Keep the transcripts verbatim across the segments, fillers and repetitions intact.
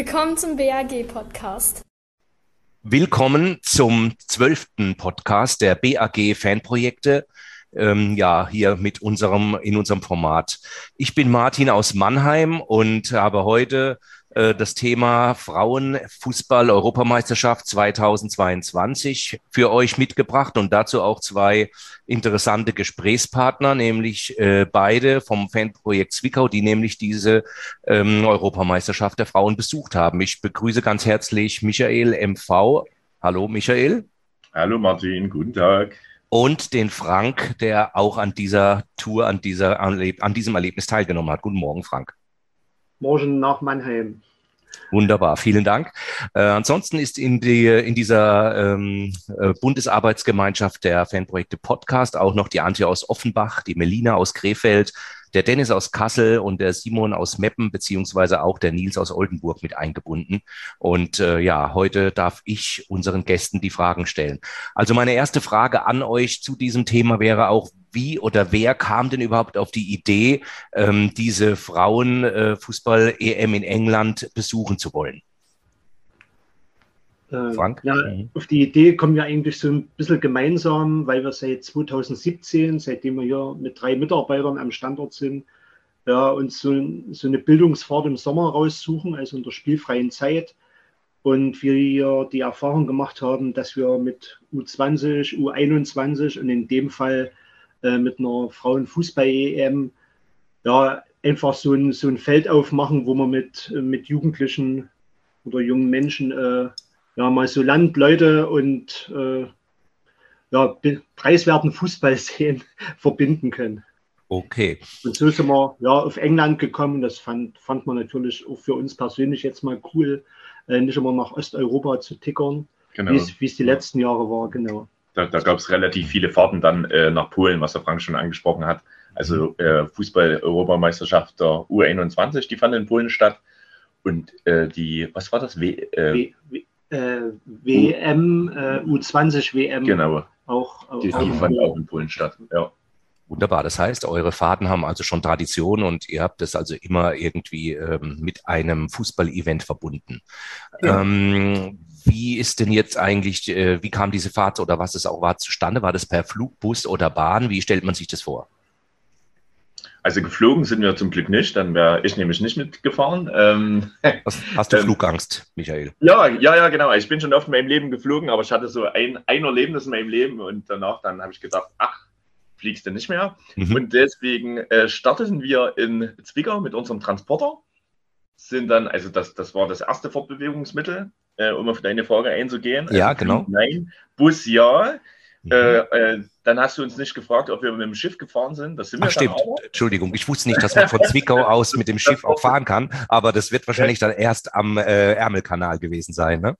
Willkommen zum B A G-Podcast. Willkommen zum zwölften Podcast der B A G Fanprojekte, ähm, ja, hier mit unserem, in unserem Format. Ich bin Martin aus Mannheim und habe heute äh, das Thema Frauenfußball-Europameisterschaft zweitausendzweiundzwanzig für euch mitgebracht und dazu auch zwei interessante Gesprächspartner, nämlich äh, beide vom Fanprojekt Zwickau, die nämlich diese ähm, Europameisterschaft der Frauen besucht haben. Ich begrüße ganz herzlich Michael M V. Hallo Michael. Hallo Martin, guten Tag. Und den Frank, der auch an dieser Tour, an, dieser, an diesem Erlebnis teilgenommen hat. Guten Morgen, Frank. Morgen nach Mannheim. Wunderbar, vielen Dank. Äh, ansonsten ist in, die, in dieser ähm, äh, Bundesarbeitsgemeinschaft der Fanprojekte Podcast auch noch die Antje aus Offenbach, die Melina aus Krefeld, der Dennis aus Kassel und der Simon aus Meppen, beziehungsweise auch der Nils aus Oldenburg mit eingebunden. Und äh, ja, heute darf ich unseren Gästen die Fragen stellen. Also meine erste Frage an euch zu diesem Thema wäre auch, wie oder wer kam denn überhaupt auf die Idee, ähm, diese Frauenfußball-E M in England besuchen zu wollen? Frank? Ja, auf die Idee kommen wir eigentlich so ein bisschen gemeinsam, weil wir seit zweitausendsiebzehn, seitdem wir hier mit drei Mitarbeitern am Standort sind, ja, uns so, so eine Bildungsfahrt im Sommer raussuchen, also in der spielfreien Zeit. Und wir die Erfahrung gemacht haben, dass wir mit U zwanzig, U einundzwanzig und in dem Fall äh, mit einer Frauenfußball-E M ja, einfach so ein, so ein Feld aufmachen, wo man mit, mit Jugendlichen oder jungen Menschen äh, ja, mal so Landleute und äh, ja, preiswerten Fußball sehen verbinden können. Okay. Und so sind wir ja, auf England gekommen. Das fand, fand man natürlich auch für uns persönlich jetzt mal cool, äh, nicht immer nach Osteuropa zu tickern, genau. wie es die letzten Jahre war. Genau. Da, da gab es relativ viele Fahrten dann äh, nach Polen, was der Frank schon angesprochen hat. Also äh, Fußball-Europameisterschaft der U einundzwanzig, die fand in Polen statt. Und äh, die, was war das? W, äh, w, w, äh, W M, äh, U zwanzig W M. Genau. Auch, die, die auch, fand auch in Polen statt, ja. Wunderbar. Das heißt, eure Fahrten haben also schon Tradition und ihr habt das also immer irgendwie ähm, mit einem Fußball-Event verbunden. Ja. Ähm, wie ist denn jetzt eigentlich, äh, wie kam diese Fahrt oder was es auch war zustande? War das per Flug, Bus oder Bahn? Wie stellt man sich das vor? Also geflogen sind wir zum Glück nicht, dann wäre ich nämlich nicht mitgefahren. Ähm, hast, hast du ähm, Flugangst, Michael? Ja, ja, ja, genau. Ich bin schon oft in meinem Leben geflogen, aber ich hatte so ein, ein Erlebnis in meinem Leben und danach dann habe ich gedacht, ach, fliegst du nicht mehr. Mhm. Und deswegen äh, starteten wir in Zwickau mit unserem Transporter. Sind dann, also das, das war das erste Fortbewegungsmittel, äh, um auf deine Frage einzugehen. Ja, also, genau. Nein, Bus ja. Mhm. Äh, äh, dann hast du uns nicht gefragt, ob wir mit dem Schiff gefahren sind. Das sind wir Ach, stimmt. Auch. Entschuldigung, ich wusste nicht, dass man von Zwickau aus mit dem Schiff auch fahren kann, aber das wird wahrscheinlich dann erst am äh, Ärmelkanal gewesen sein, ne?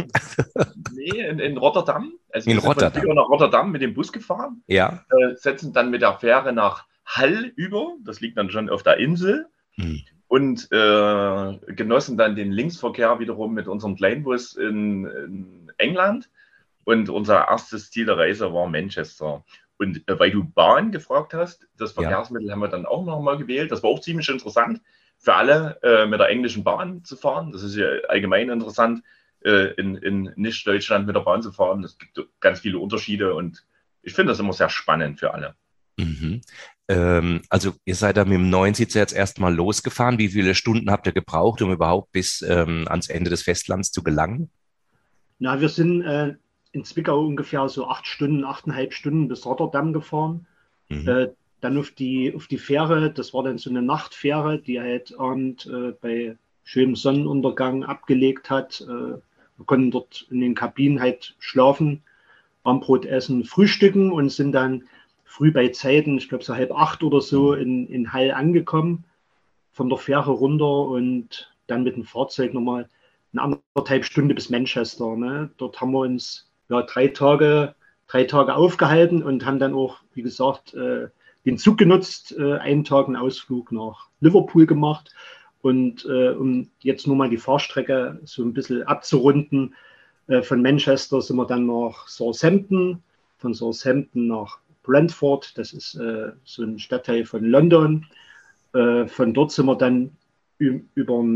Nee, in, in Rotterdam. Also in wir sind Rotterdam. Von Zwickau nach Rotterdam mit dem Bus gefahren. Ja. Äh, setzen dann mit der Fähre nach Hull über. Das liegt dann schon auf der Insel. Hm. Und äh, genossen dann den Linksverkehr wiederum mit unserem Kleinbus in, in England. Und unser erstes Ziel der Reise war Manchester. Und äh, weil du Bahn gefragt hast, das Verkehrsmittel ja. haben wir dann auch nochmal gewählt. Das war auch ziemlich interessant für alle, äh, mit der englischen Bahn zu fahren. Das ist ja allgemein interessant, äh, in, in Nicht-Deutschland mit der Bahn zu fahren. Es gibt ganz viele Unterschiede und ich finde das immer sehr spannend für alle. Mhm. Ähm, also ihr seid da mit dem Neunsitzer jetzt erstmal losgefahren. Wie viele Stunden habt ihr gebraucht, um überhaupt bis ähm, ans Ende des Festlands zu gelangen? Na, wir sind äh, in Zwickau ungefähr so acht Stunden, achteinhalb Stunden bis Rotterdam gefahren. Mhm. Äh, dann auf die, auf die Fähre, das war dann so eine Nachtfähre, die halt Abend äh, bei schönem Sonnenuntergang abgelegt hat. Äh, wir konnten dort in den Kabinen halt schlafen, Abendbrot essen, frühstücken und sind dann früh bei Zeiten, ich glaube so halb acht oder so, in, in Hull angekommen, von der Fähre runter und dann mit dem Fahrzeug nochmal eine anderthalb Stunde bis Manchester. Ne? Dort haben wir uns ja, drei Tage, drei Tage aufgehalten und haben dann auch, wie gesagt, äh, den Zug genutzt, äh, einen Tag einen Ausflug nach Liverpool gemacht. Und äh, um jetzt nur mal die Fahrstrecke so ein bisschen abzurunden, äh, von Manchester sind wir dann nach Southampton, von Southampton nach Brentford, das ist äh, so ein Stadtteil von London. Äh, von dort sind wir dann über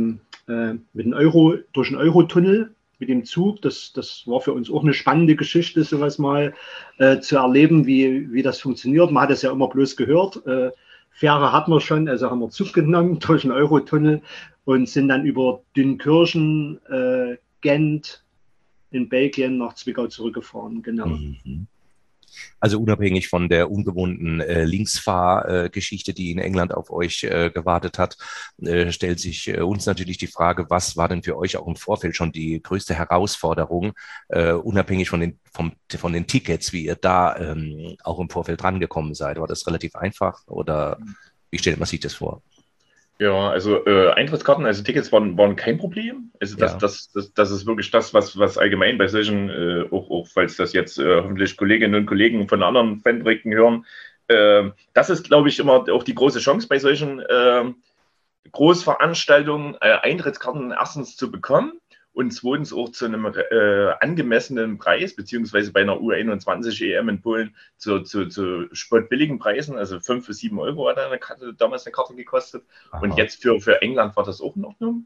äh, mit dem Euro, durch den Eurotunnel mit dem Zug. Das, das war für uns auch eine spannende Geschichte, sowas mal äh, zu erleben, wie, wie das funktioniert. Man hat es ja immer bloß gehört. Äh, Fähre hatten wir schon, also haben wir Zug genommen durch den Eurotunnel und sind dann über Dünkirchen, äh, Gent in Belgien nach Zwickau zurückgefahren. Genau. Mhm. Also unabhängig von der ungewohnten äh, Linksfahrgeschichte, äh, die in England auf euch äh, gewartet hat, äh, stellt sich äh, uns natürlich die Frage, was war denn für euch auch im Vorfeld schon die größte Herausforderung, äh, unabhängig von den, vom, von den Tickets, wie ihr da ähm, auch im Vorfeld rangekommen seid? War das relativ einfach oder wie stellt man sich das vor? Ja, also äh, Eintrittskarten, also Tickets waren, waren kein Problem. Also das, Ja. das, das, das ist wirklich das, was, was allgemein bei solchen, äh, auch, auch falls das jetzt äh, hoffentlich Kolleginnen und Kollegen von anderen Fanprojekten hören, äh, das ist, glaube ich, immer auch die große Chance bei solchen äh, Großveranstaltungen, äh, Eintrittskarten erstens zu bekommen und zweitens auch zu einem äh, angemessenen Preis, beziehungsweise bei einer U einundzwanzig E M in Polen zu, zu, zu spottbilligen Preisen, also fünf bis sieben Euro hat eine Karte, damals eine Karte gekostet. Aha. Und jetzt für, für England war das auch in Ordnung.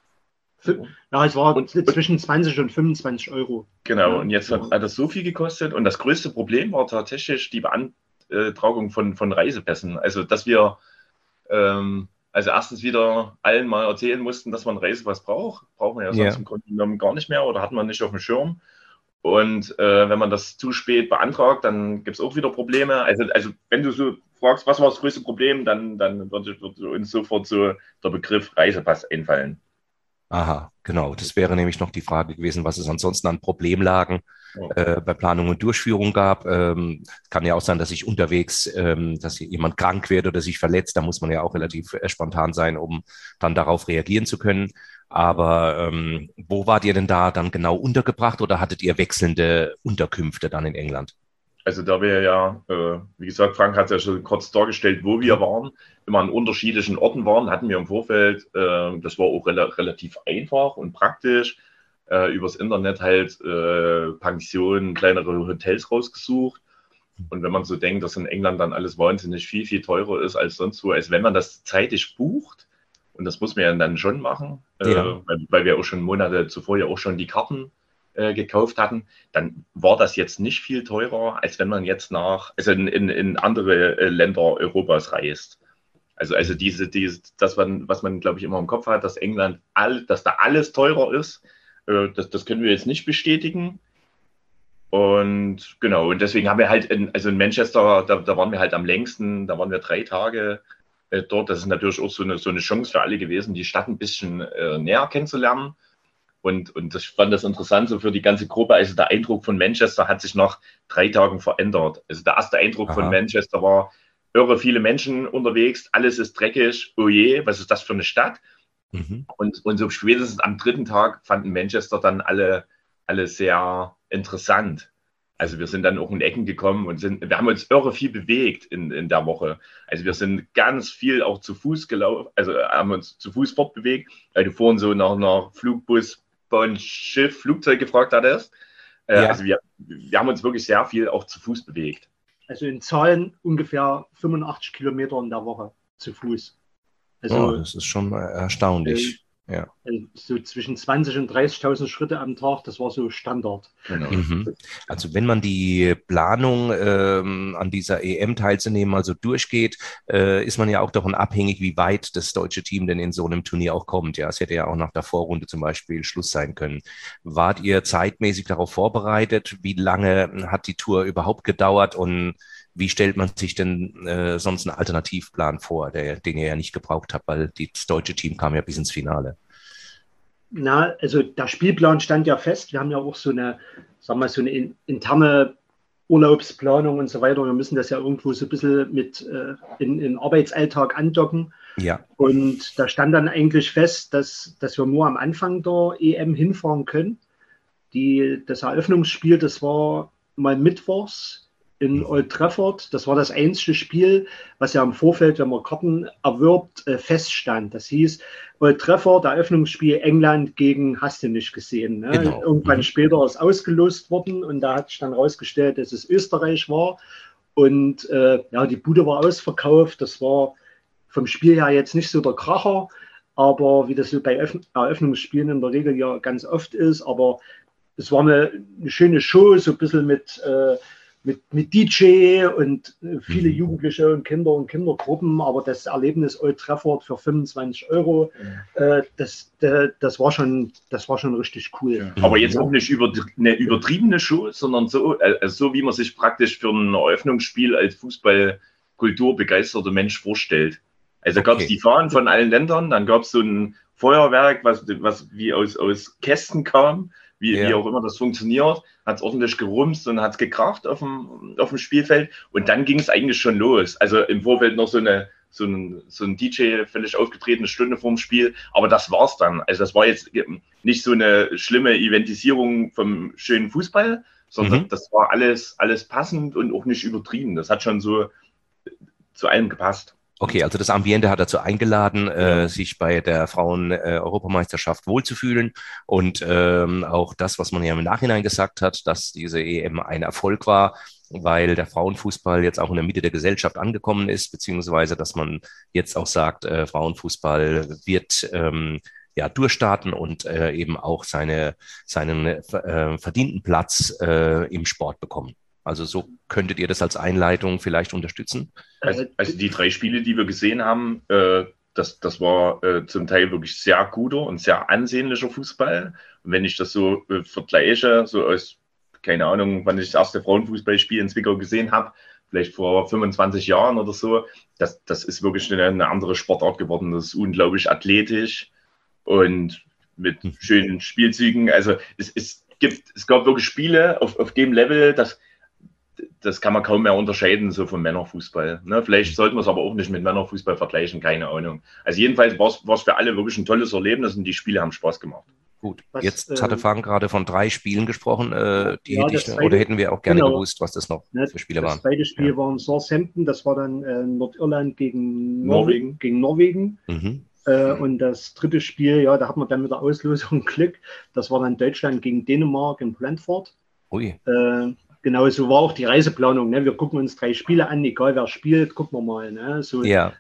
Ja, es war und, zwischen zwanzig und fünfundzwanzig Euro. Genau, und jetzt hat, hat das so viel gekostet. Und das größte Problem war tatsächlich die Beantragung von, von Reisepässen. Also, dass wir ähm, also erstens wieder allen mal erzählen mussten, dass man einen Reisepass braucht. Braucht man ja sonst yeah. im Grunde genommen gar nicht mehr oder hat man nicht auf dem Schirm. Und äh, wenn man das zu spät beantragt, dann gibt es auch wieder Probleme. Also, also wenn du so fragst, was war das größte Problem, dann, dann wird, wird uns sofort so der Begriff Reisepass einfallen. Aha, genau. Das wäre nämlich noch die Frage gewesen, was es ansonsten an Problemlagen ja. äh, bei Planung und Durchführung gab. Ähm, kann ja auch sein, dass sich unterwegs, ähm, dass jemand krank wird oder sich verletzt. Da muss man ja auch relativ äh, spontan sein, um dann darauf reagieren zu können. Aber ähm, wo wart ihr denn da dann genau untergebracht oder hattet ihr wechselnde Unterkünfte dann in England? Also da wir ja, äh, wie gesagt, Frank hat es ja schon kurz dargestellt, wo wir waren, immer an unterschiedlichen Orten waren, hatten wir im Vorfeld, äh, das war auch rel- relativ einfach und praktisch, äh, übers Internet halt äh, Pensionen, kleinere Hotels rausgesucht. Und wenn man so denkt, dass in England dann alles wahnsinnig viel, viel teurer ist als sonst wo, als wenn man das zeitig bucht, und das muss man ja dann schon machen, ja. äh, weil, weil wir auch schon Monate zuvor ja auch schon die Karten gekauft hatten, dann war das jetzt nicht viel teurer, als wenn man jetzt nach, also in, in, in andere Länder Europas reist. Also, also diese, diese, das, was man, glaube ich, immer im Kopf hat, dass England, all, dass da alles teurer ist, das, das können wir jetzt nicht bestätigen. Und genau, und deswegen haben wir halt, in, also in Manchester, da, da waren wir halt am längsten, da waren wir drei Tage äh, dort. Das ist natürlich auch so eine, so eine Chance für alle gewesen, die Stadt ein bisschen äh, näher kennenzulernen. Und, und ich fand das interessant so für die ganze Gruppe. Also der Eindruck von Manchester hat sich nach drei Tagen verändert. Also der erste Eindruck Aha. von Manchester war, irre viele Menschen unterwegs, alles ist dreckig, oh je, was ist das für eine Stadt? Mhm. Und, und so spätestens am dritten Tag fanden Manchester dann alle, alle sehr interessant. Also wir sind dann auch in Ecken gekommen und sind, wir haben uns irre viel bewegt in, in der Woche. Also wir sind ganz viel auch zu Fuß gelaufen, also haben uns zu Fuß fortbewegt, weil du vorhin so nach einer Flugbus, Bahn, Schiff, Flugzeug gefragt hattest. Äh, ja. Also wir, wir haben uns wirklich sehr viel auch zu Fuß bewegt. Also in Zahlen ungefähr fünfundachtzig Kilometer in der Woche zu Fuß. Also, oh, das ist schon erstaunlich. Äh, ja. So zwischen zwanzig und dreißigtausend Schritte am Tag, das war so Standard. Genau. Mhm. Also wenn man die Planung ähm, an dieser E M teilzunehmen also durchgeht, äh, ist man ja auch davon abhängig, wie weit das deutsche Team denn in so einem Turnier auch kommt. Ja, es hätte ja auch nach der Vorrunde zum Beispiel Schluss sein können. Wart ihr zeitmäßig darauf vorbereitet? Wie lange hat die Tour überhaupt gedauert und wie stellt man sich denn äh, sonst einen Alternativplan vor, der, den ihr ja nicht gebraucht habt, weil das deutsche Team kam ja bis ins Finale? Na, also der Spielplan stand ja fest. Wir haben ja auch so eine, sagen wir, so eine in, interne Urlaubsplanung und so weiter. Wir müssen das ja irgendwo so ein bisschen mit äh, in den Arbeitsalltag andocken. Ja. Und da stand dann eigentlich fest, dass, dass wir nur am Anfang der E M hinfahren können. Die, das Eröffnungsspiel, das war mal mittwochs in Old Trafford. Das war das einzige Spiel, was ja im Vorfeld, wenn man Karten erwirbt, äh, feststand. Das hieß Old Trafford, Eröffnungsspiel England gegen, hast du nicht gesehen. Ne? Genau. Irgendwann mhm. später ist ausgelost worden und da hat sich dann rausgestellt, dass es Österreich war. Und äh, ja, die Bude war ausverkauft. Das war vom Spiel her jetzt nicht so der Kracher. aber wie das so bei Eröffn- Eröffnungsspielen in der Regel ja ganz oft ist, aber es war eine, eine schöne Show, so ein bisschen mit, äh, mit, mit D J und äh, viele Mhm. Jugendliche und Kinder und Kindergruppen, aber das Erlebnis Old Trafford für fünfundzwanzig Euro, äh, das, äh, das, war schon, das war schon richtig cool. Ja. Aber jetzt auch nicht über, eine übertriebene Show, sondern so, äh, so, wie man sich praktisch für ein Eröffnungsspiel als Fußballkultur begeisterte Mensch vorstellt. Also gab es Okay. die Fahnen von allen Ländern, dann gab es so ein Feuerwerk, was, was wie aus, aus Kästen kam, wie, Ja. wie auch immer das funktioniert, hat es ordentlich gerumst und hat es gekracht auf dem, auf dem Spielfeld. Und dann ging es eigentlich schon los. Also im Vorfeld noch so, eine, so, ein, so ein D J völlig aufgetreten, eine Stunde vorm Spiel. Aber das war's dann. Also das war jetzt nicht so eine schlimme Eventisierung vom schönen Fußball, sondern Mhm. das war alles, alles passend und auch nicht übertrieben. Das hat schon so zu allem gepasst. Okay, also das Ambiente hat dazu eingeladen, Ja. äh, sich bei der Frauen-Europameisterschaft wohlzufühlen und ähm, auch das, was man ja im Nachhinein gesagt hat, dass diese E M ein Erfolg war, weil der Frauenfußball jetzt auch in der Mitte der Gesellschaft angekommen ist, beziehungsweise dass man jetzt auch sagt, äh, Frauenfußball wird ähm, ja durchstarten und äh, eben auch seine, seinen äh, verdienten Platz äh, im Sport bekommen. Also so könntet ihr das als Einleitung vielleicht unterstützen? Also, also die drei Spiele, die wir gesehen haben, äh, das, das war äh, zum Teil wirklich sehr guter und sehr ansehnlicher Fußball. Und wenn ich das so äh, vergleiche, so aus, keine Ahnung, wann ich das erste Frauenfußballspiel in Zwickau gesehen habe, vielleicht vor fünfundzwanzig Jahren oder so, das, das ist wirklich eine, eine andere Sportart geworden. Das ist unglaublich athletisch und mit schönen Spielzügen. Also es, es, gibt, es gab wirklich Spiele auf, auf dem Level, dass das kann man kaum mehr unterscheiden, so vom Männerfußball. Ne? Vielleicht sollten wir es aber auch nicht mit Männerfußball vergleichen, keine Ahnung. Also jedenfalls war es für alle wirklich ein tolles Erlebnis und die Spiele haben Spaß gemacht. Gut, Was, jetzt äh, hatte Frank gerade von drei Spielen gesprochen, äh, die ja, hätte das ich, zweite- oder hätten wir auch gerne genau. gewusst, was das noch Ne, für Spiele das waren. zweite Spiel Ja. war in Southampton, das war dann äh, Nordirland gegen Norwegen. Norwegen. Gegen Norwegen. Mhm. Äh, und das dritte Spiel, ja, da hat man dann mit der Auslosung Glück. Das war dann Deutschland gegen Dänemark in Brentford. Ui. Äh, genau so war auch die Reiseplanung. Ne? Wir gucken uns drei Spiele an, egal wer spielt, gucken wir mal. Ne? So, Ja,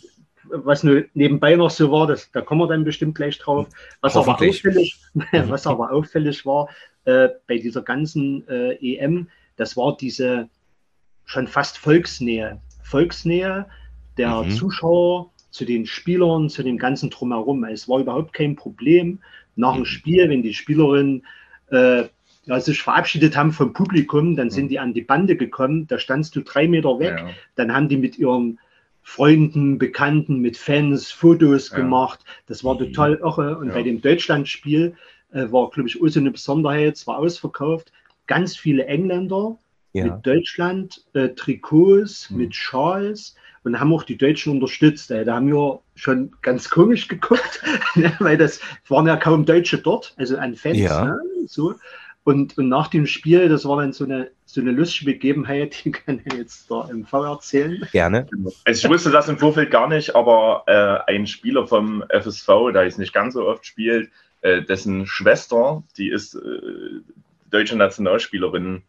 was nur nebenbei noch so war, das, da kommen wir dann bestimmt gleich drauf. Was aber Hoffentlich. auffällig, was aber auffällig war äh, bei dieser ganzen äh, E M, das war diese schon fast Volksnähe. Volksnähe der Mhm. Zuschauer zu den Spielern, zu dem ganzen Drumherum. Es war überhaupt kein Problem nach dem Mhm. Spiel, wenn die Spielerinnen äh, ja, sich verabschiedet haben vom Publikum, dann sind Mhm. die an die Bande gekommen, da standst du drei Meter weg, Ja. dann haben die mit ihren Freunden, Bekannten, mit Fans Fotos Ja. gemacht. Das war Mhm. total irre. Und Ja. bei dem Deutschlandspiel äh, war, glaube ich, auch so eine Besonderheit, es war ausverkauft. Ganz viele Engländer ja. mit Deutschland, äh, Trikots, Mhm. mit Schals und haben auch die Deutschen unterstützt. Äh, da haben wir schon ganz komisch geguckt, ne, weil das waren ja kaum Deutsche dort, also an Fans. Ja. Ne, so. Und, und nach dem Spiel, das war dann so eine, so eine lustige Begebenheit, die kann ich jetzt da im V erzählen. Gerne. Also ich wusste das im Vorfeld gar nicht, aber äh, ein Spieler vom F S V, der jetzt nicht ganz so oft spielt, äh, dessen Schwester, die ist äh, deutsche Nationalspielerin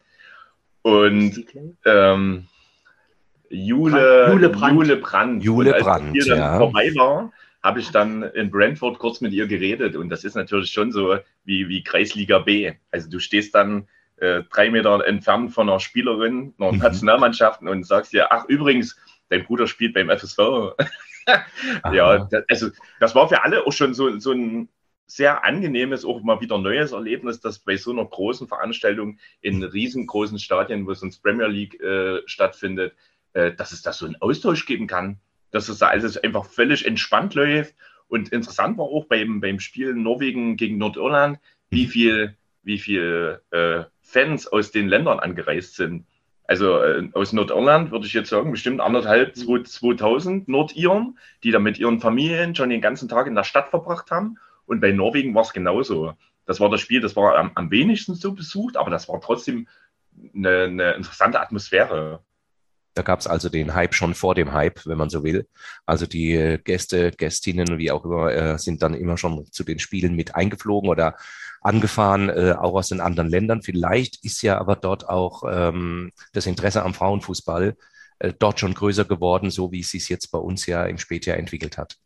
und ähm, Jule, Jule Brandt. Jule Brandt. Jule Und als das Brandt, Spiel dann ja. vorbei war, habe ich dann in Brentford kurz mit ihr geredet und das ist natürlich schon so wie, wie Kreisliga B. Also du stehst dann äh, drei Meter entfernt von einer Spielerin, einer Mhm. Nationalmannschaft und sagst dir, ach übrigens, dein Bruder spielt beim F S V. Ja, das, also das war für alle auch schon so, so ein sehr angenehmes, auch mal wieder neues Erlebnis, dass bei so einer großen Veranstaltung in riesengroßen Stadien, wo sonst Premier League äh, stattfindet, äh, dass es da so einen Austausch geben kann, dass es da alles einfach völlig entspannt läuft. Und interessant war auch beim, beim Spiel Norwegen gegen Nordirland, wie viel, wie viel äh, Fans aus den Ländern angereist sind. Also äh, aus Nordirland würde ich jetzt sagen, bestimmt anderthalb, zweitausend Nordiren, die da mit ihren Familien schon den ganzen Tag in der Stadt verbracht haben. Und bei Norwegen war es genauso. Das war das Spiel, das war am, am wenigsten so besucht, aber das war trotzdem eine, eine interessante Atmosphäre. Da gab es also den Hype schon vor dem Hype, wenn man so will. Also die äh, Gäste, Gästinnen, wie auch immer, äh, sind dann immer schon zu den Spielen mit eingeflogen oder angefahren, äh, auch aus den anderen Ländern. Vielleicht ist ja aber dort auch ähm, das Interesse am Frauenfußball äh, dort schon größer geworden, so wie es sich jetzt bei uns ja im Spätjahr entwickelt hat.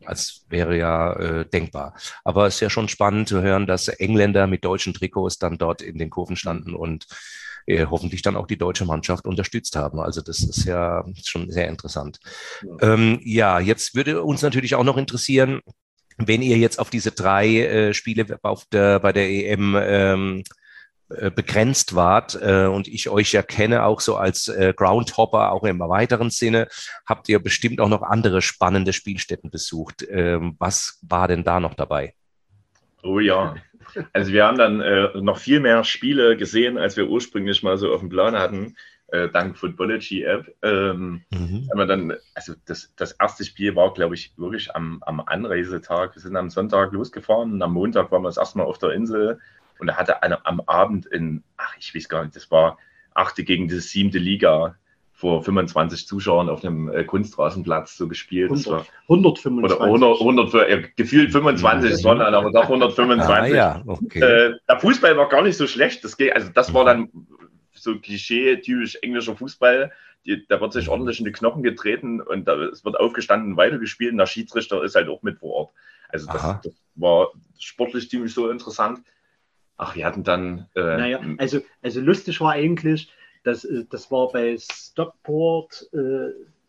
als wäre ja äh, denkbar. Aber es ist ja schon spannend zu hören, dass Engländer mit deutschen Trikots dann dort in den Kurven standen und äh, hoffentlich dann auch die deutsche Mannschaft unterstützt haben. Also das ist ja schon sehr interessant. Ja, ähm, ja jetzt würde uns natürlich auch noch interessieren, wenn ihr jetzt auf diese drei äh, Spiele auf der, bei der E M ähm, begrenzt wart äh, und ich euch ja kenne auch so als äh, Groundhopper, auch im weiteren Sinne, habt ihr bestimmt auch noch andere spannende Spielstätten besucht. Ähm, was war denn da noch dabei? Oh ja, also wir haben dann äh, noch viel mehr Spiele gesehen, als wir ursprünglich mal so auf dem Plan hatten, äh, dank Footballogy-App. Ähm, mhm. haben wir dann, also das, das erste Spiel war, glaube ich, wirklich am, am Anreisetag. Wir sind am Sonntag losgefahren und am Montag waren wir das erste Mal auf der Insel. Und er hatte eine, am Abend in, ach, ich weiß gar nicht, das war achte gegen die siebte Liga vor fünfundzwanzig Zuschauern auf einem äh, Kunstrasenplatz so gespielt. hundert, das war, hundertfünfundzwanzig. Oder hundert, hundert, äh, gefühlt fünfundzwanzig, es waren dann aber doch hundertfünfundzwanzig. Ah, ja, okay. äh, der Fußball war gar nicht so schlecht. Das geht, also das war dann so Klischee, typisch englischer Fußball. Die, da wird sich ordentlich in die Knochen getreten und da, es wird aufgestanden und weitergespielt und der Schiedsrichter ist halt auch mit vor Ort. Also das, das war sportlich ziemlich so interessant. Ach, wir hatten dann... Äh, naja, also, also lustig war eigentlich, dass, das war bei Stockport, äh,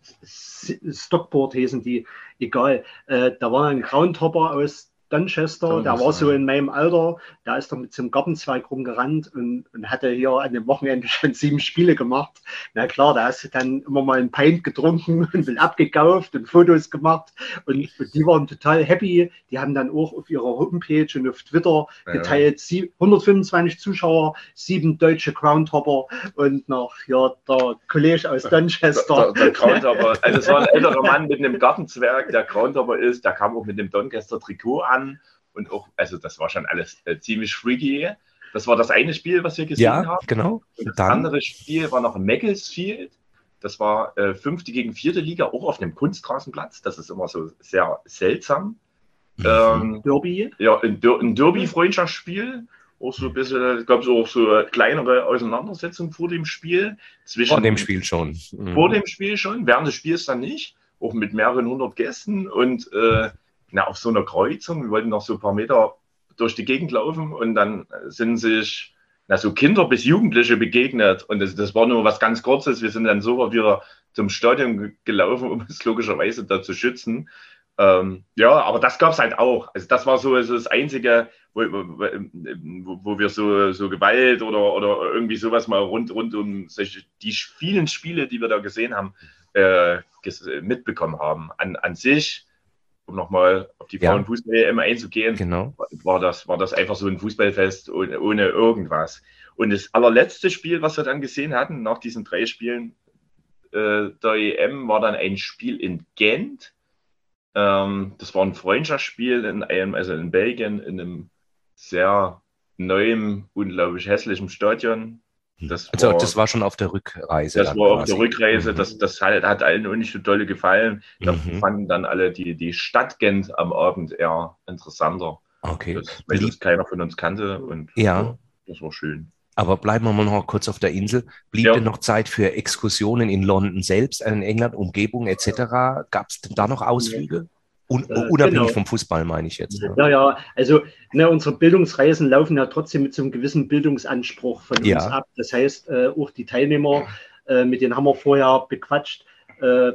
Stockport hießen die, egal, äh, da war ein Groundhopper aus Donchester, der war so in meinem Alter, der ist da mit so einem Gartenzweig rumgerannt und, und hatte hier an dem Wochenende schon sieben Spiele gemacht. Na klar, da hast du dann immer mal ein Pint getrunken und will abgekauft und Fotos gemacht und, und die waren total happy. Die haben dann auch auf ihrer Homepage und auf Twitter geteilt, ja. hundertfünfundzwanzig Zuschauer, sieben deutsche Groundhopper und noch ja, der Kollege aus Donchester. Der, der, der Groundhopper, also es war ein älterer Mann mit einem Gartenzwerg, der Groundhopper ist, der kam auch mit dem Doncaster Trikot an. Und auch, also das war schon alles äh, ziemlich freaky. Das war das eine Spiel, was wir gesehen ja, haben. Genau. Und das Dann. andere Spiel war noch Macclesfield. Das war äh, fünfte gegen vierte Liga, auch auf einem Kunstrasenplatz. Das ist immer so sehr seltsam. Mhm. Ähm, Derby? Ja, ein, ein Derby-Freundschaftsspiel. Auch so ein bisschen, ich glaube, so auch so kleinere Auseinandersetzungen vor dem Spiel. Zwischen, vor dem Spiel schon. Mhm. Vor dem Spiel schon, während des Spiels dann nicht. Auch mit mehreren hundert Gästen und äh, na, auf so einer Kreuzung, wir wollten noch so ein paar Meter durch die Gegend laufen und dann sind sich na, so Kinder bis Jugendliche begegnet und das, das war nur was ganz Kurzes. Wir sind dann sofort wieder zum Stadion gelaufen, um es logischerweise da zu schützen. Ähm, ja, aber das gab es halt auch. Also das war so, so das Einzige, wo, wo, wo wir so, so Gewalt oder, oder irgendwie sowas mal rund, rund um solche, die vielen Spiele, die wir da gesehen haben, äh, mitbekommen haben. An, an sich, um nochmal auf die Frauenfußball-E M einzugehen, genau. war, das, war das einfach so ein Fußballfest ohne, ohne irgendwas. Und das allerletzte Spiel, was wir dann gesehen hatten, nach diesen drei Spielen äh, der E M, war dann ein Spiel in Gent. Ähm, das war ein Freundschaftsspiel in einem, also in Belgien, in einem sehr neuen, unglaublich hässlichen Stadion. Das also war, das war schon auf der Rückreise. Das war auf quasi. der Rückreise, mhm. das, das hat, hat allen auch nicht so dolle gefallen. Da mhm. fanden dann alle die, die Stadt Gent am Abend eher interessanter. Okay. Das, weil das keiner von uns kannte und ja. das war schön. Aber bleiben wir mal noch kurz auf der Insel. Blieb ja. denn noch Zeit für Exkursionen in London selbst, in England, Umgebung et cetera? Gab es denn da noch Ausflüge? Un unabhängig genau. vom Fußball, meine ich jetzt. Ja, ja, ja. Also ne, unsere Bildungsreisen laufen ja trotzdem mit so einem gewissen Bildungsanspruch von ja. uns ab. Das heißt, äh, auch die Teilnehmer, äh, mit denen haben wir vorher bequatscht, äh,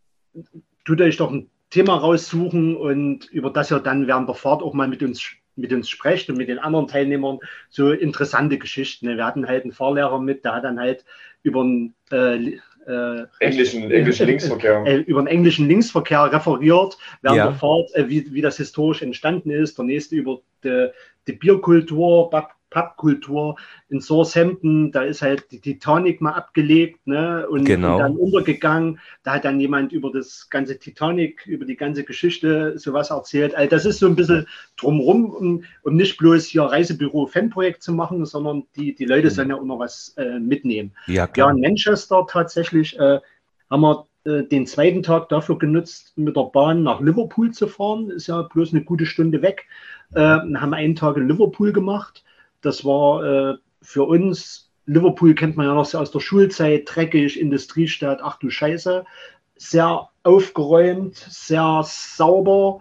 tut euch doch ein Thema raussuchen und über das ihr dann während der Fahrt auch mal mit uns, mit uns sprecht und mit den anderen Teilnehmern so interessante Geschichten. Ne? Wir hatten halt einen Fahrlehrer mit, der hat dann halt über einen äh, Äh, englischen, englischen Linksverkehr. Äh, über den englischen Linksverkehr referiert während ja. der Fahrt, äh, wie, wie das historisch entstanden ist. Der nächste über die, die Bierkultur, Pubkultur in Southampton. Da ist halt die Titanic mal abgelegt, ne? und, genau. und dann untergegangen. Da hat dann jemand über das ganze Titanic, über die ganze Geschichte sowas erzählt. Also das ist so ein bisschen drumherum, um, um nicht bloß hier Reisebüro-Fanprojekt zu machen, sondern die, die Leute mhm. sollen ja auch noch was äh, mitnehmen. Ja, klar. Ja, in Manchester tatsächlich äh, haben wir äh, den zweiten Tag dafür genutzt, mit der Bahn nach Liverpool zu fahren. Ist ja bloß eine gute Stunde weg. Äh, haben einen Tag in Liverpool gemacht. Das war äh, für uns, Liverpool kennt man ja noch aus der Schulzeit, dreckig, Industriestadt, ach du Scheiße. Sehr aufgeräumt, sehr sauber.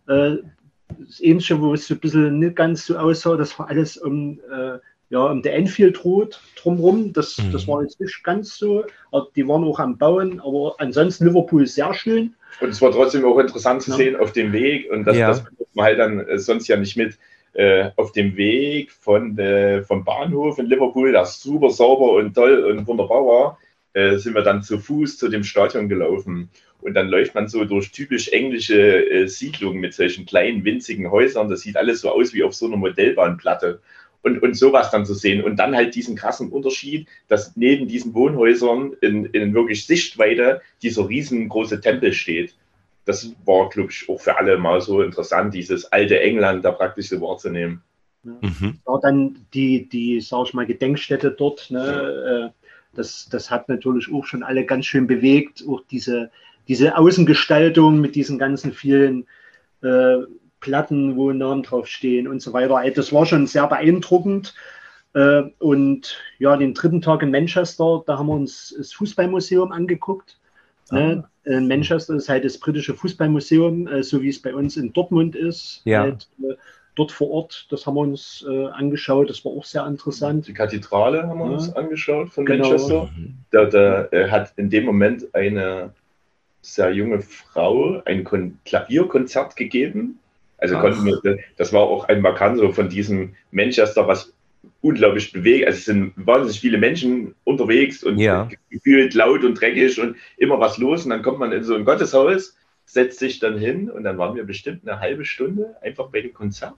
Äh, das Ähnliche, wo es so ein bisschen nicht ganz so aussah, das war alles um, äh, ja, um der Enfield Road drumherum. Das, mhm. das war jetzt nicht ganz so. Die waren auch am Bauen, aber ansonsten Liverpool ist sehr schön. Und es war trotzdem auch interessant zu ja. sehen auf dem Weg. Und das, ja. das bekommt man halt dann äh, sonst ja nicht mit. Äh, auf dem Weg von, äh, vom Bahnhof in Liverpool, das super sauber und toll und wunderbar war, äh, sind wir dann zu Fuß zu dem Stadion gelaufen. Und dann läuft man so durch typisch englische äh, Siedlungen mit solchen kleinen, winzigen Häusern. Das sieht alles so aus wie auf so einer Modellbahnplatte. Und, und sowas dann zu sehen. Und dann halt diesen krassen Unterschied, dass neben diesen Wohnhäusern in, in wirklich Sichtweite dieser riesengroße Tempel steht. Das war, glaube ich, auch für alle mal so interessant, dieses alte England da praktisch so wahrzunehmen. Ja. Mhm. Ja, dann die, die, sag ich mal, Gedenkstätte dort, ne? das, das hat natürlich auch schon alle ganz schön bewegt. Auch diese, diese Außengestaltung mit diesen ganzen vielen äh, Platten, wo Namen draufstehen und so weiter. Das war schon sehr beeindruckend. Und ja, den dritten Tag in Manchester, da haben wir uns das Fußballmuseum angeguckt. Ah. Ne? In Manchester ist halt das britische Fußballmuseum, so wie es bei uns in Dortmund ist. Ja. Halt, dort vor Ort, das haben wir uns angeschaut. Das war auch sehr interessant. Die Kathedrale haben wir ja. uns angeschaut von genau. Manchester. Da, da hat in dem Moment eine sehr junge Frau ein Kon- Klavierkonzert gegeben. Also konnten wir, das war auch ein Markant so von diesem Manchester, was unglaublich bewegt. Also es sind wahnsinnig viele Menschen unterwegs und ja. gefühlt laut und dreckig und immer was los. Und dann kommt man in so ein Gotteshaus, setzt sich dann hin und dann waren wir bestimmt eine halbe Stunde einfach bei dem Konzert.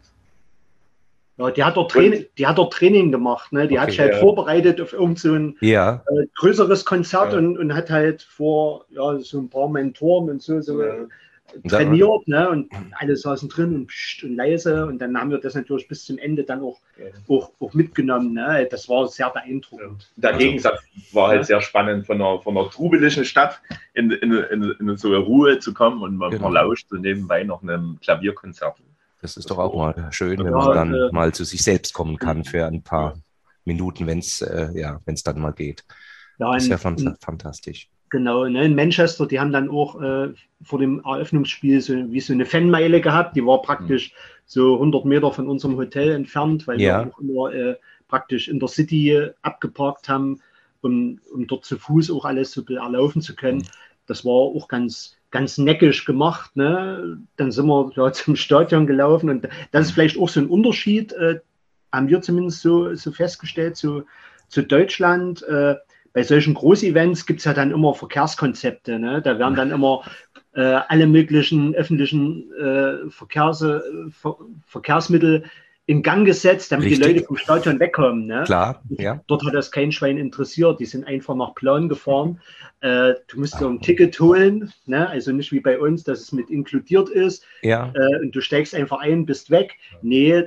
Ja, die hat dort Training, die hat dort Training gemacht, ne? Die okay, hat sich halt ja. vorbereitet auf irgend so ein ja. äh, größeres Konzert ja. und, und hat halt vor ja, so ein paar Mentoren und so, so ja. trainiert, ne? Und alle saßen drin und, pst, und leise und dann haben wir das natürlich bis zum Ende dann auch, ja. auch, auch mitgenommen, ne? Das war sehr beeindruckend. Ja. Der Gegensatz war halt ja. sehr spannend, von einer, von einer trubeligen Stadt in, in, in, in so eine Ruhe zu kommen und man, genau. man lauscht so nebenbei noch einem Klavierkonzert. Das ist doch auch mal schön, wenn man dann äh, mal zu sich selbst kommen kann für ein paar Minuten, wenn es äh, ja, wenn es dann mal geht. Ja, das ist ja in, fantastisch. Genau, ne, in Manchester, die haben dann auch äh, vor dem Eröffnungsspiel so, wie so eine Fanmeile gehabt, die war praktisch mhm. so hundert Meter von unserem Hotel entfernt, weil ja. wir auch immer äh, praktisch in der City abgeparkt haben, um, um dort zu Fuß auch alles so erlaufen zu können. Mhm. Das war auch ganz ganz neckisch gemacht, ne? Dann sind wir ja, zum Stadion gelaufen und das ist vielleicht auch so ein Unterschied, äh, haben wir zumindest so, so festgestellt, zu, zu Deutschland. Äh, bei solchen Großevents gibt es ja dann immer Verkehrskonzepte, ne? Da werden dann immer äh, alle möglichen öffentlichen äh, Verkehrs, äh, Ver- Verkehrsmittel in Gang gesetzt, damit Richtig. die Leute vom Stadion wegkommen. Ne? Klar, ja. Dort hat das kein Schwein interessiert. Die sind einfach nach Plan gefahren. Äh, du musst dir ein Ticket holen, ne? Also nicht wie bei uns, dass es mit inkludiert ist. Ja. Äh, und du steigst einfach ein, bist weg. Nee,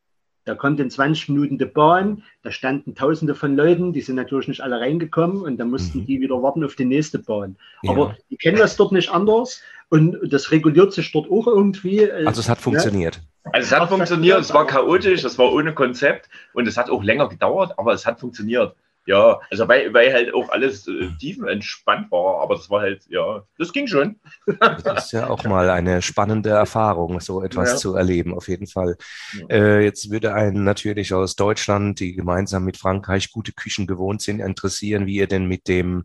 da kommt in zwanzig Minuten die Bahn. Da standen Tausende von Leuten. Die sind natürlich nicht alle reingekommen. Und dann mussten mhm. die wieder warten auf die nächste Bahn. Ja. Aber die kennen das dort nicht anders. Und das reguliert sich dort auch irgendwie. Also es hat funktioniert. Ne? Also es hat funktioniert, es war chaotisch, es war ohne Konzept und es hat auch länger gedauert, aber es hat funktioniert. Ja, also weil, weil halt auch alles äh, tiefenentspannt war, aber das war halt, ja, das ging schon. Das ist ja auch mal eine spannende Erfahrung, so etwas ja. zu erleben, auf jeden Fall. Ja. Äh, jetzt würde einen natürlich aus Deutschland, die gemeinsam mit Frankreich gute Küchen gewohnt sind, interessieren, wie ihr denn mit dem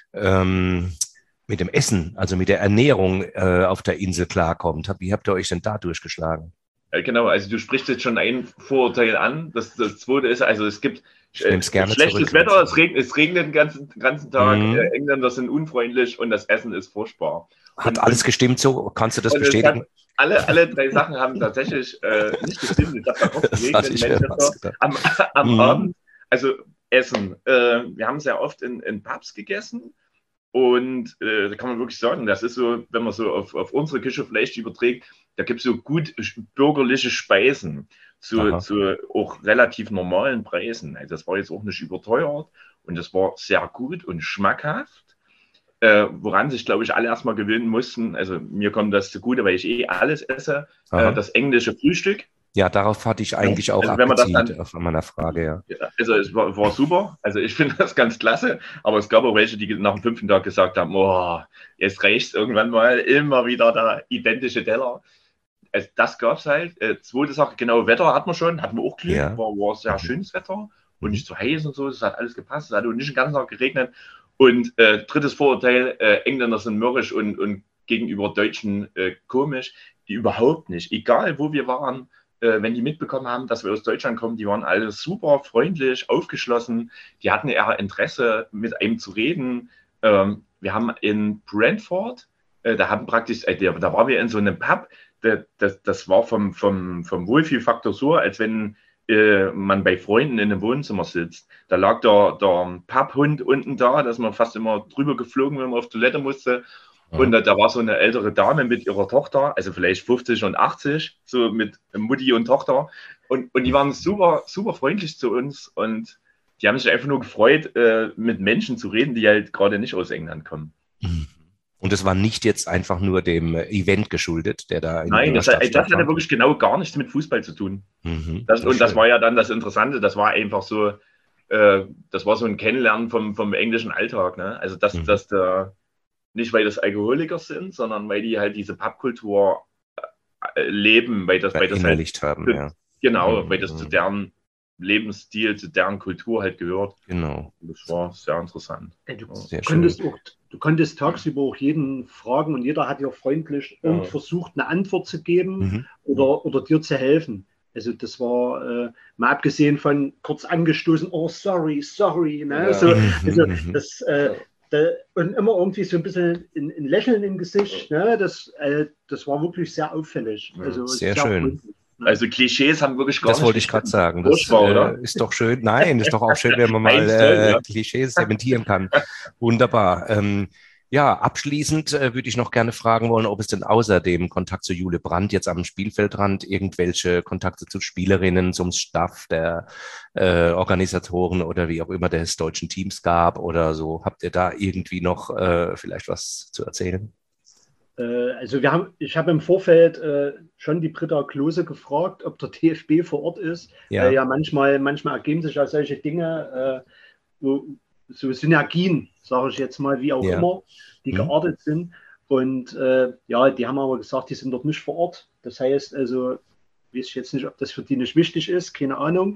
ähm, mit dem Essen, also mit der Ernährung äh, auf der Insel klarkommt. Wie habt ihr euch denn da durchgeschlagen? Ja, genau, also du sprichst jetzt schon ein Vorurteil an. Das, das zweite ist, also es gibt äh, schlechtes zurück. Wetter, es regnet, es regnet den ganzen, ganzen Tag, mhm. äh, Engländer sind unfreundlich und das Essen ist furchtbar. Hat und, alles gestimmt so? Kannst du das bestätigen? Hat, alle, alle drei Sachen haben tatsächlich äh, nicht gestimmt. Ich habe da oft geregnet, am, am mhm. Abend. Also Essen. Äh, wir haben sehr oft in, in Pubs gegessen. Und äh, da kann man wirklich sagen, das ist so, wenn man so auf, auf unsere Küche vielleicht überträgt, da gibt es so gut bürgerliche Speisen zu, zu auch relativ normalen Preisen. Also das war jetzt auch nicht überteuert und das war sehr gut und schmackhaft, äh, woran sich, glaube ich, alle erstmal gewöhnen mussten. Also mir kommt das zugute, weil ich eh alles esse, äh, das englische Frühstück. Ja, darauf hatte ich eigentlich auch also, abgezielt auf meiner Frage, ja. ja also es war, war super, also ich finde das ganz klasse, aber es gab auch welche, die nach dem fünften Tag gesagt haben, oh, jetzt reicht es irgendwann mal, immer wieder der identische Teller. also das gab es halt. Äh, zweite Sache, genau, Wetter hatten wir schon, hatten wir auch Glück, Ja. war, war sehr Mhm. schönes Wetter und Mhm. nicht zu heiß und so, es hat alles gepasst, es hat auch nicht den ganzen Tag geregnet. Und äh, drittes Vorurteil, äh, Engländer sind mürrisch und, und gegenüber Deutschen äh, komisch, die überhaupt nicht. Egal, wo wir waren, äh, wenn die mitbekommen haben, dass wir aus Deutschland kommen, die waren alle super freundlich, aufgeschlossen, die hatten eher Interesse, mit einem zu reden. Ähm, wir haben in Brentford, äh, da haben praktisch, äh, da waren wir in so einem Pub, das, das, das war vom, vom, vom Wohlfühlfaktor so, als wenn äh, man bei Freunden in einem Wohnzimmer sitzt. Da lag der, der Pubhund unten da, dass man fast immer drüber geflogen, wenn man auf Toilette musste. Und da, da war so eine ältere Dame mit ihrer Tochter, also vielleicht fünfzig und achtzig, so mit Mutti und Tochter. Und, und die waren super, super freundlich zu uns und die haben sich einfach nur gefreut, äh, mit Menschen zu reden, die halt gerade nicht aus England kommen. Und es war nicht jetzt einfach nur dem Event geschuldet, der da in Nein, der das, Stadt das hatte stattfand? wirklich genau gar nichts mit Fußball zu tun. Mhm, Das, das und das schön. war ja dann das Interessante, das war einfach so, äh, das war so ein Kennenlernen vom, vom englischen Alltag. Ne? Also, dass, Mhm. dass der, nicht weil das Alkoholiker sind, sondern weil die halt diese Pubkultur äh, leben, weil das, weil das halt, Verinnerlicht haben, ja. genau, Mhm. weil das zu deren Lebensstil, zu deren Kultur halt gehört. Genau. Das war sehr interessant. Ey, du, Sehr konntest schön. auch, du konntest tagsüber auch jeden fragen und jeder hat dir freundlich Ja. irgend versucht, eine Antwort zu geben Mhm. oder, oder dir zu helfen. Also das war, äh, mal abgesehen von kurz angestoßen, oh sorry, sorry. Ne? Ja. So, Mhm, also mhm. das, äh, da, und immer irgendwie so ein bisschen ein, ein Lächeln im Gesicht. Ne? Das, äh, das war wirklich sehr auffällig. Ja. Also Sehr schön. freundlich, ne? Also Klischees haben wirklich gar Das nicht wollte ich gerade gestimmt. sagen. Das Furchtbar, oder? äh, ist doch schön. Nein, ist doch auch schön, wenn man mal Nein, ist toll, äh, ja. Klischees dementieren kann. Wunderbar. Ähm, ja, abschließend äh, würde ich noch gerne fragen wollen, ob es denn außer dem Kontakt zu Jule Brandt jetzt am Spielfeldrand irgendwelche Kontakte zu Spielerinnen, zum Staff der äh, Organisatoren oder wie auch immer des deutschen Teams gab oder so. Habt ihr da irgendwie noch äh, vielleicht was zu erzählen? Also wir haben, ich habe im Vorfeld äh, schon die Britta Klose gefragt, ob der T F B vor Ort ist. Ja. Weil ja manchmal, manchmal ergeben sich ja solche Dinge, äh, wo, so Synergien, sage ich jetzt mal, wie auch Ja. immer, die Mhm. geartet sind. Und äh, ja, die haben aber gesagt, die sind dort nicht vor Ort. Das heißt also, weiß ich jetzt nicht, ob das für die nicht wichtig ist, keine Ahnung.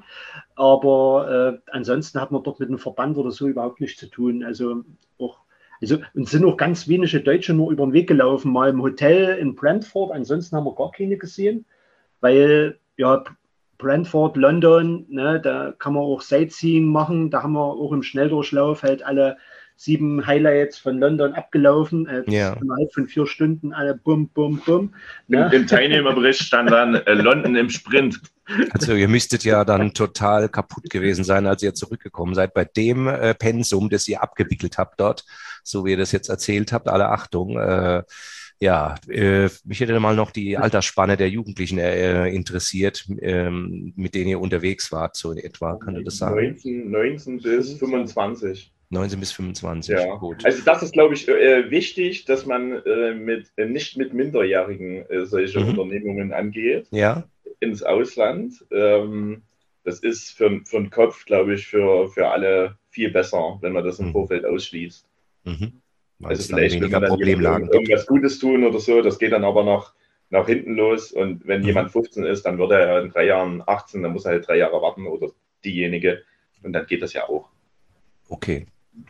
Aber äh, ansonsten hat man dort mit dem Verband oder so überhaupt nichts zu tun. Also auch Also, und sind auch ganz wenige Deutsche nur über den Weg gelaufen, mal im Hotel in Brentford. Ansonsten haben wir gar keine gesehen, weil ja, Brentford, London, ne, da kann man auch Sightseeing machen. Da haben wir auch im Schnelldurchlauf halt alle sieben Highlights von London abgelaufen. Äh, Ja. Innerhalb von vier Stunden alle bum, bum, bum. Im, Ne? Im Teilnehmerbericht stand dann äh, London im Sprint. Also ihr müsstet ja dann total kaputt gewesen sein, als ihr zurückgekommen seid. Bei dem äh, Pensum, das ihr abgewickelt habt dort, so wie ihr das jetzt erzählt habt, alle Achtung. Äh, ja, äh, mich hätte mal noch die Altersspanne der Jugendlichen äh, interessiert, ähm, mit denen ihr unterwegs wart, so in etwa. Kann du das sagen? neunzehn, neunzehn bis fünfundzwanzig. neunzehn bis fünfundzwanzig, Ja, gut. also das ist, glaube ich, äh, wichtig, dass man äh, mit, äh, nicht mit Minderjährigen äh, solche Mhm. Unternehmungen angeht, Ja, ins Ausland. Ähm, das ist für, für den Kopf, glaube ich, für, für alle viel besser, wenn man das im Mhm. Vorfeld ausschließt. mhm. Weil Also es dann vielleicht will weniger man dann Problemlagen jemandem gibt. irgendwas Gutes tun oder so, das geht dann aber nach, nach hinten los. Und wenn Mhm. jemand fünfzehn ist, dann wird er in drei Jahren achtzehn, dann muss er halt drei Jahre warten oder diejenige. Und dann geht das ja auch. Okay.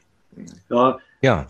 Ja, Ja,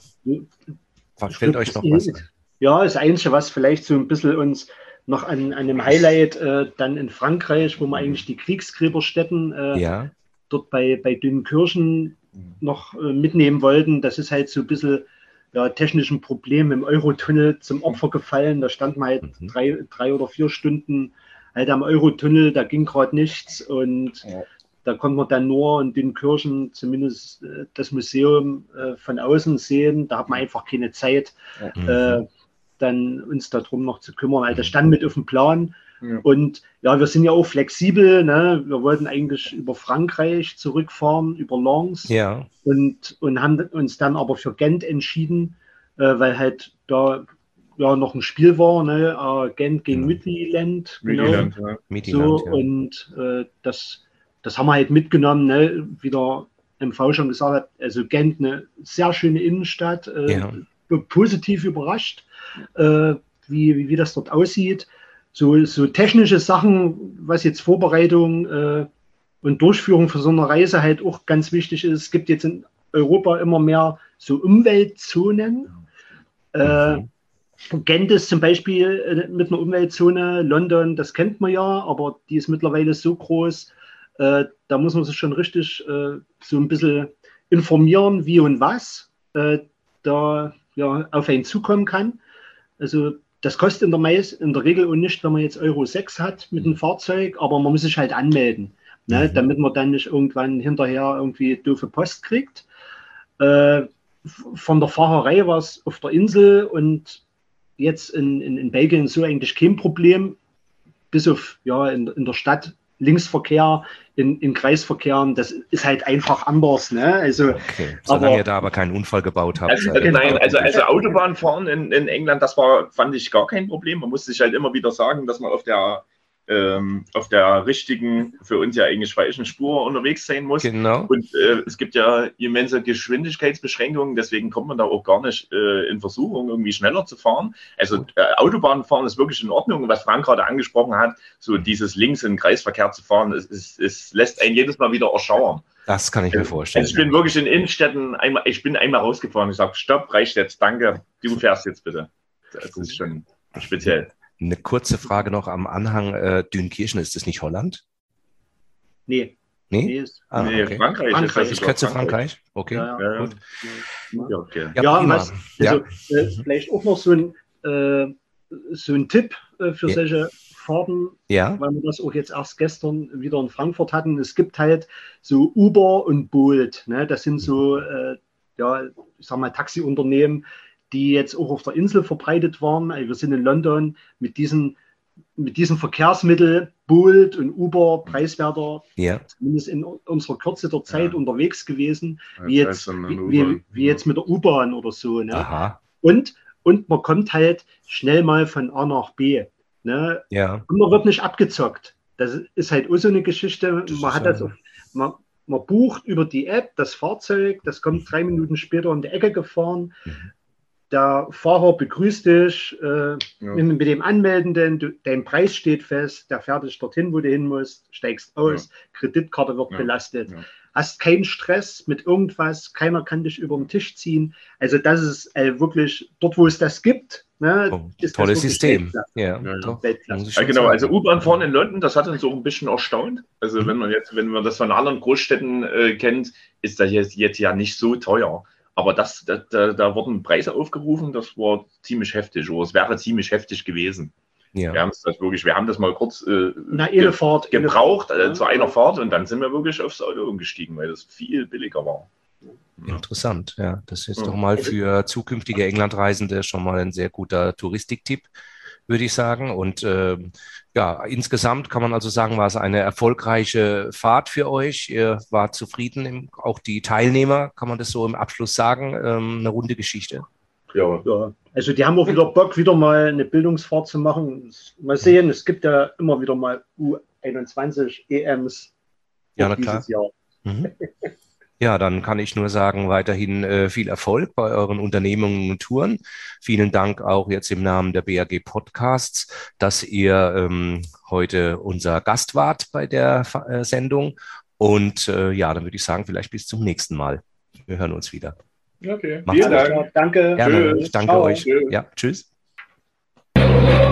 fällt euch noch was ein? Ja, das Einzige, was vielleicht so ein bisschen uns noch an, an einem Highlight äh, dann in Frankreich, wo wir eigentlich die Kriegsgräberstätten äh, Ja, dort bei, bei Dünnkirchen noch äh, mitnehmen wollten. Das ist halt so ein bisschen ja, technischen Problem im Eurotunnel zum Opfer gefallen. Da stand man halt Mhm. drei, drei oder vier Stunden halt am Eurotunnel, da ging gerade nichts und Ja. da konnte man dann nur in Dünnkirchen zumindest äh, das Museum äh, von außen sehen. Da hat man einfach keine Zeit, mhm. äh, dann uns darum noch zu kümmern. Also das stand mit auf dem Plan. Ja. Und ja, wir sind ja auch flexibel. Ne? Wir wollten eigentlich über Frankreich zurückfahren, über Lens Ja, und, und haben uns dann aber für Gent entschieden, äh, weil halt da ja noch ein Spiel war, ne? äh, Gent gegen Genau. Midtjylland. Midtjylland, ja. Midtjylland, So, ja. und äh, das, das haben wir halt mitgenommen, ne? Wie der M V schon gesagt hat, also Gent, eine sehr schöne Innenstadt, äh, Ja. positiv überrascht, äh, wie, wie, wie das dort aussieht. so, so technische Sachen, was jetzt Vorbereitung äh, und Durchführung für so eine Reise halt auch ganz wichtig ist. Es gibt jetzt in Europa immer mehr so Umweltzonen. Äh, Gent ist zum Beispiel mit einer Umweltzone, London, das kennt man ja, aber die ist mittlerweile so groß, äh, da muss man sich schon richtig äh, so ein bisschen informieren, wie und was äh, da ja, auf einen zukommen kann. Also das kostet in der, Mais, in der Regel auch nicht, wenn man jetzt Euro sechs hat mit dem Fahrzeug, aber man muss sich halt anmelden, ne, mhm. damit man dann nicht irgendwann hinterher irgendwie doofe Post kriegt. Äh, von der Fahrerei war es auf der Insel und jetzt in, in, in Belgien so eigentlich kein Problem, bis auf ja, in, in der Stadt Linksverkehr, in, in Kreisverkehren, das ist halt einfach anders. Ne? Also, okay. Solange aber, ihr da aber keinen Unfall gebaut habt. Also, äh, nein, also, also Autobahnfahren in, in England, das war, fand ich gar kein Problem. Man musste sich halt immer wieder sagen, dass man auf der ähm, auf der richtigen, für uns ja eigentlich falschen Spur unterwegs sein muss. Genau. Und äh, es gibt ja immense Geschwindigkeitsbeschränkungen, deswegen kommt man da auch gar nicht äh, in Versuchung, irgendwie schneller zu fahren. Also äh, Autobahnfahren ist wirklich in Ordnung. Was Frank gerade angesprochen hat, so dieses links in den Kreisverkehr zu fahren, es, es, es lässt einen jedes Mal wieder erschauern. Das kann ich mir vorstellen. Also ich bin wirklich in Innenstädten, einmal, ich bin einmal rausgefahren, ich sage, stopp, reicht jetzt, danke, du fährst jetzt bitte. Das ist schon speziell. Eine kurze Frage noch am Anhang. Äh, Dünkirchen, ist das nicht Holland? Nee. Nee? Nee, ist, ah, nee okay. Frankreich. Frankreich. Ich kenne Frankreich. Okay, ja, ja. gut. Ja, okay. Ja, ja, prima. was, also, ja. Äh, vielleicht auch noch so ein, äh, so ein Tipp äh, für ja. solche Fahrten, ja. weil wir das auch jetzt erst gestern wieder in Frankfurt hatten. Es gibt halt so Uber und Bolt. Ne? Das sind so, äh, ja, ich sag mal, Taxiunternehmen, die jetzt auch auf der Insel verbreitet waren. Also wir sind in London mit diesen, mit diesen Verkehrsmitteln, Bolt und Uber, preiswerter, ja. zumindest in unserer Kürze der Zeit ja. unterwegs gewesen, wie jetzt, wie, wie, wie jetzt mit der U-Bahn oder so. Ne? Aha. Und, und man kommt halt schnell mal von A nach B. Ne? Ja. Und man wird nicht abgezockt. Das ist halt auch so eine Geschichte. Das man hat das auf, man, man bucht über die App das Fahrzeug, das kommt drei Minuten später um die Ecke gefahren. Mhm. Der Fahrer begrüßt dich äh, ja. mit, mit dem Anmeldenden, du, dein Preis steht fest, der fährt dich dorthin, wo du hin musst, steigst aus, ja. Kreditkarte wird ja. belastet. Ja. Hast keinen Stress mit irgendwas, keiner kann dich über den Tisch ziehen. Also das ist äh, wirklich, dort wo es das gibt, ne, oh, ist tolles das System. Ja, ja, ja, ja, genau, also U-Bahn fahren in London, das hat uns so ein bisschen erstaunt. Also mhm. wenn man jetzt, wenn man das von anderen Großstädten äh, kennt, ist das jetzt, jetzt ja nicht so teuer. Aber das, da, da, da wurden Preise aufgerufen, das war ziemlich heftig, oder es wäre ziemlich heftig gewesen. Ja. Wir haben das wirklich, wir haben das mal kurz äh, Na, ge Fahrt, gebraucht äh, zu einer Fahrt und dann sind wir wirklich aufs Auto umgestiegen, weil das viel billiger war. Ja. Interessant, ja. Das ist ja. doch mal für zukünftige Englandreisende schon mal ein sehr guter Touristiktipp, würde ich sagen. Und äh, ja, insgesamt kann man also sagen, war es eine erfolgreiche Fahrt für euch. Ihr wart zufrieden, im, auch die Teilnehmer, kann man das so im Abschluss sagen, ähm, eine runde Geschichte. Ja, ja. Also die haben auch wieder Bock, wieder mal eine Bildungsfahrt zu machen. Mal sehen, es gibt ja immer wieder mal U einundzwanzig E Ms ja, na klar. dieses Jahr. Mhm. Ja, dann kann ich nur sagen, weiterhin äh, viel Erfolg bei euren Unternehmungen und Touren. Vielen Dank auch jetzt im Namen der B A G Podcasts, dass ihr ähm, heute unser Gast wart bei der äh, Sendung. Und äh, ja, dann würde ich sagen, vielleicht bis zum nächsten Mal. Wir hören uns wieder. Okay, vielen Dank. Danke. Gerne. Ich danke Ciao. euch. Tschüss. Ja, tschüss.